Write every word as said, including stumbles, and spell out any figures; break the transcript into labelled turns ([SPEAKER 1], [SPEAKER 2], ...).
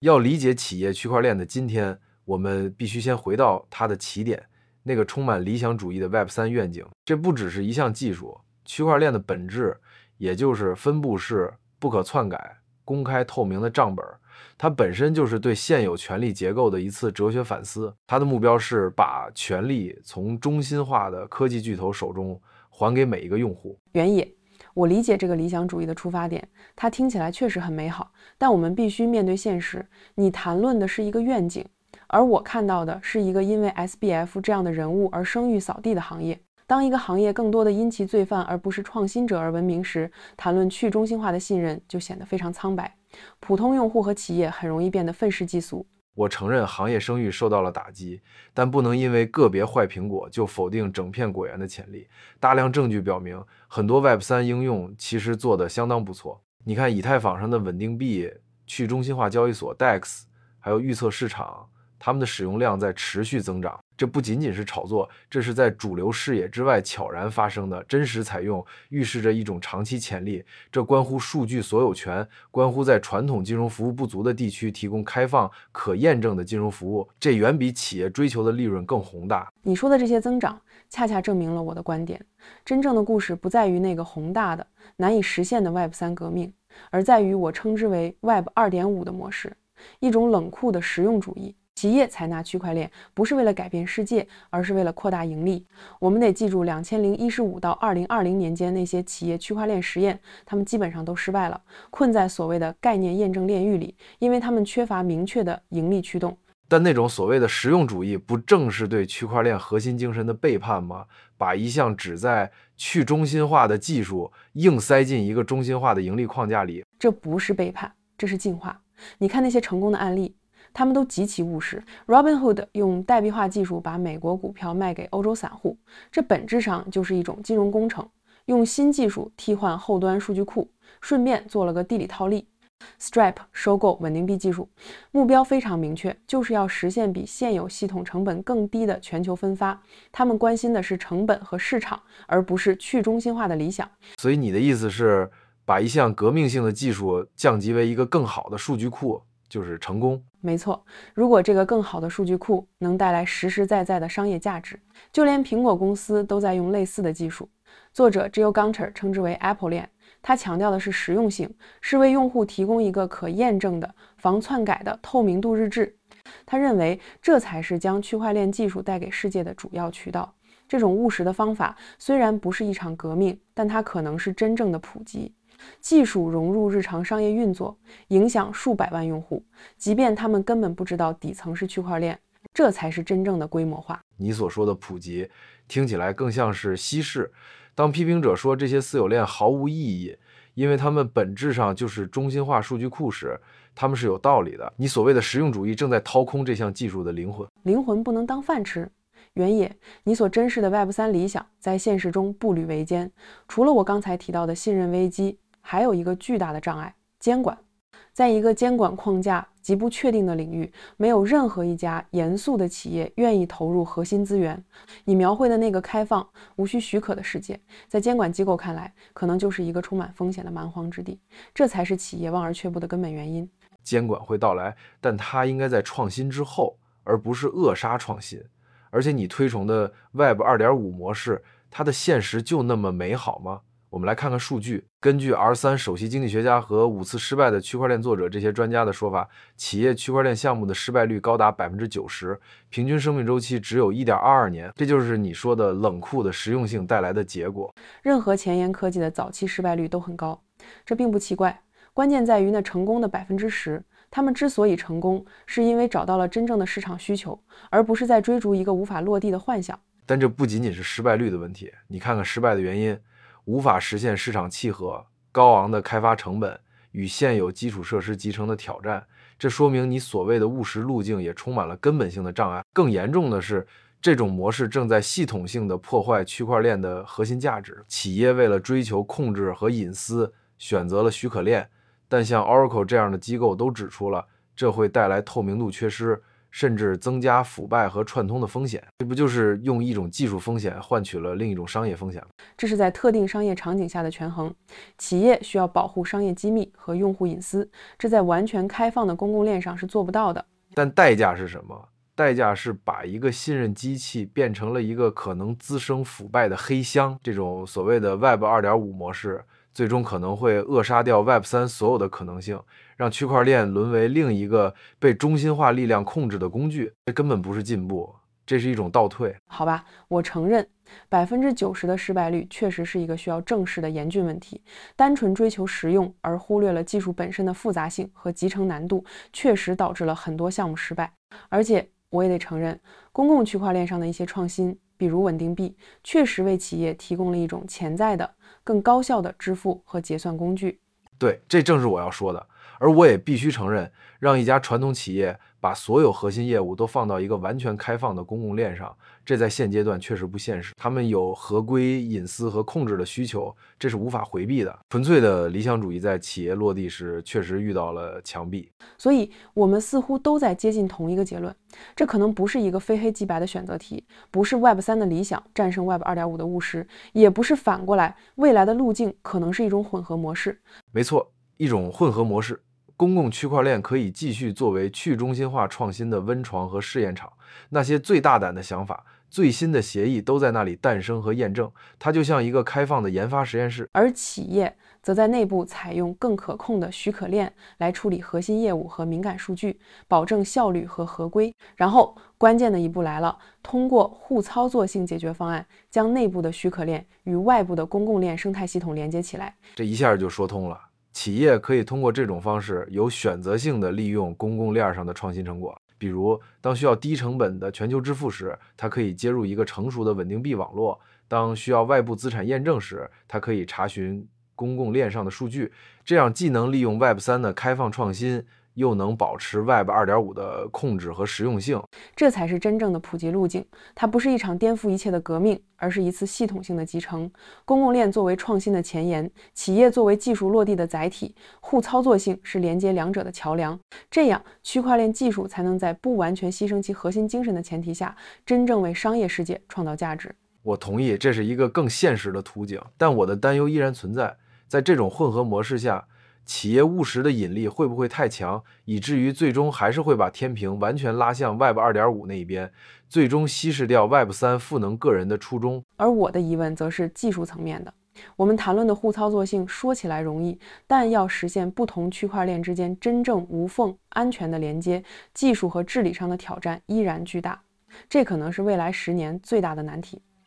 [SPEAKER 1] 要理解企业区块链的今天，我们必须先回到它的起点，那个充满理想主义的 Web 三 愿景。这不只是一项技术，区块链的本质也就是分布式、不可篡改、公开透明的账本，它本身就是对现有权力结构的一次哲学反思。它的目标是把权力从中心化的科技巨头手中还给每一个用户。
[SPEAKER 2] 原野，我理解这个理想主义的出发点，它听起来确实很美好，但我们必须面对现实。你谈论的是一个愿景，而我看到的是一个因为 S B F 这样的人物而声誉扫地的行业。当一个行业更多的因其罪犯而不是创新者而闻名时，谈论去中心化的信任就显得非常苍白。普通用户和企业很容易变得愤世嫉俗。
[SPEAKER 1] 我承认行业声誉受到了打击，但不能因为个别坏苹果就否定整片果园的潜力。大量证据表明，很多 Web 三 应用其实做得相当不错。你看以太坊上的稳定币、去中心化交易所 D E X， 还有预测市场，它们的使用量在持续增长。这不仅仅是炒作，这是在主流视野之外悄然发生的真实采用，预示着一种长期潜力。这关乎数据所有权，关乎在传统金融服务不足的地区提供开放、可验证的金融服务，这远比企业追求的利润更宏大。
[SPEAKER 2] 你说的这些增长，恰恰证明了我的观点。真正的故事不在于那个宏大的、难以实现的 Web 三 革命，而在于我称之为 Web 二点五 的模式，一种冷酷的实用主义。企业采纳区块链不是为了改变世界，而是为了扩大盈利。我们得记住两千零一十五到二零二零年间那些企业区块链实验，他们基本上都失败了，困在所谓的概念验证炼狱里，因为他们缺乏明确的盈利驱动。
[SPEAKER 1] 但那种所谓的实用主义，不正是对区块链核心精神的背叛吗？把一项旨在去中心化的技术硬塞进一个中心化的盈利框架里，
[SPEAKER 2] 这不是背叛，这是进化。你看那些成功的案例，他们都极其务实。Robinhood 用代币化技术把美国股票卖给欧洲散户，这本质上就是一种金融工程，用新技术替换后端数据库，顺便做了个地理套利。Stripe 收购稳定币技术，目标非常明确，就是要实现比现有系统成本更低的全球分发。他们关心的是成本和市场，而不是去中心化的理想。
[SPEAKER 1] 所以你的意思是，把一项革命性的技术降级为一个更好的数据库，就是成功？
[SPEAKER 2] 没错，如果这个更好的数据库能带来实实在在的商业价值，就连苹果公司都在用类似的技术。作者 Jill Gunter 称之为 Apple 链，他强调的是实用性，是为用户提供一个可验证的、防篡改的透明度日志。他认为这才是将区块链技术带给世界的主要渠道。这种务实的方法虽然不是一场革命，但它可能是真正的普及。技术融入日常商业运作，影响数百万用户，即便他们根本不知道底层是区块链，这才是真正的规模化。
[SPEAKER 1] 你所说的普及，听起来更像是稀释。当批评者说这些私有链毫无意义，因为它们本质上就是中心化数据库时，他们是有道理的。你所谓的实用主义正在掏空这项技术的灵魂。
[SPEAKER 2] 灵魂不能当饭吃。原野，你所珍视的 Web 三 理想在现实中步履维艰，除了我刚才提到的信任危机，还有一个巨大的障碍：监管。在一个监管框架极不确定的领域，没有任何一家严肃的企业愿意投入核心资源。你描绘的那个开放、无需许可的世界，在监管机构看来，可能就是一个充满风险的蛮荒之地。这才是企业望而却步的根本原因。
[SPEAKER 1] 监管会到来，但它应该在创新之后，而不是扼杀创新。而且你推崇的 Web 二点五 模式，它的现实就那么美好吗？我们来看看数据。根据 R 三 首席经济学家和五次失败的区块链作者这些专家的说法，企业区块链项目的失败率高达 百分之九十， 平均生命周期只有 一点二二年。这就是你说的冷酷的实用性带来的结果。
[SPEAKER 2] 任何前沿科技的早期失败率都很高，这并不奇怪。关键在于那成功的 百分之十， 他们之所以成功，是因为找到了真正的市场需求，而不是在追逐一个无法落地的幻想。
[SPEAKER 1] 但这不仅仅是失败率的问题，你看看失败的原因：无法实现市场契合、高昂的开发成本与现有基础设施集成的挑战。这说明你所谓的务实路径也充满了根本性的障碍。更严重的是，这种模式正在系统性的破坏区块链的核心价值。企业为了追求控制和隐私，选择了许可链，但像 Oracle 这样的机构都指出了，这会带来透明度缺失， 甚至增加腐败和串通的风险。这不就是用一种技术风险换取了另一种商业风险吗？
[SPEAKER 2] 这是在特定商业场景下的权衡。企业需要保护商业机密和用户隐私，这在完全开放的公共链上是做不到的。
[SPEAKER 1] 但代价是什么？代价是把一个信任机器变成了一个可能滋生腐败的黑箱。这种所谓的 Web 二点五 模式，最终可能会扼杀掉 Web 三所有的可能性，让区块链沦为另一个被中心化力量控制的工具。这根本不是进步，这是一种倒退。
[SPEAKER 2] 好吧，我承认百分之九十的失败率确实是一个需要正视的严峻问题。单纯追求实用而忽略了技术本身的复杂性和集成难度，确实导致了很多项目失败。而且我也得承认，公共区块链上的一些创新，比如稳定币，确实为企业提供了一种潜在的、更高效的支付和结算工具。
[SPEAKER 1] 对，这正是我要说的。而我也必须承认，让一家传统企业把所有核心业务都放到一个完全开放的公共链上，这在现阶段确实不现实。他们有合规、隐私和控制的需求，这是无法回避的。纯粹的理想主义在企业落地时确实遇到了墙壁。
[SPEAKER 2] 所以我们似乎都在接近同一个结论，这可能不是一个非黑即白的选择题，不是 Web 三 的理想战胜 Web 二点五 的务实，也不是反过来未来的路径可能是一种混合模式。
[SPEAKER 1] 没错，一种混合模式。公共区块链可以继续作为去中心化创新的温床和试验场，那些最大胆的想法、最新的协议都在那里诞生和验证，它就像一个开放的研发实验室。
[SPEAKER 2] 而企业则在内部采用更可控的许可链来处理核心业务和敏感数据，保证效率和合规。然后关键的一步来了，通过互操作性解决方案，将内部的许可链与外部的公共链生态系统连接起来。
[SPEAKER 1] 这一下就说通了。企业可以通过这种方式有选择性的利用公共链上的创新成果，比如当需要低成本的全球支付时，它可以接入一个成熟的稳定币网络；当需要外部资产验证时，它可以查询公共链上的数据。这样既能利用 Web 三 的开放创新，又能保持 Web 二点五 的控制和实用性。
[SPEAKER 2] 这才是真正的普及路径，它不是一场颠覆一切的革命，而是一次系统性的集成。公共链作为创新的前沿，企业作为技术落地的载体，互操作性是连接两者的桥梁。这样，区块链技术才能在不完全牺牲其核心精神的前提下，真正为商业世界创造价值。
[SPEAKER 1] 我同意，这是一个更现实的途径，但我的担忧依然存在。在这种混合模式下，企业务实的引力会不会太强，以至于最终还是会把天平完全拉向 Web 二点五 那一边，最终稀释掉 Web 三 赋能个人的初衷。
[SPEAKER 2] 而我的疑问则是技术层面的。我们谈论的互操作性说起来容易，但要实现不同区块链之间真正无缝、安全的连接，技术和治理上的挑战依然巨大。这可能是未来十年最大的难题。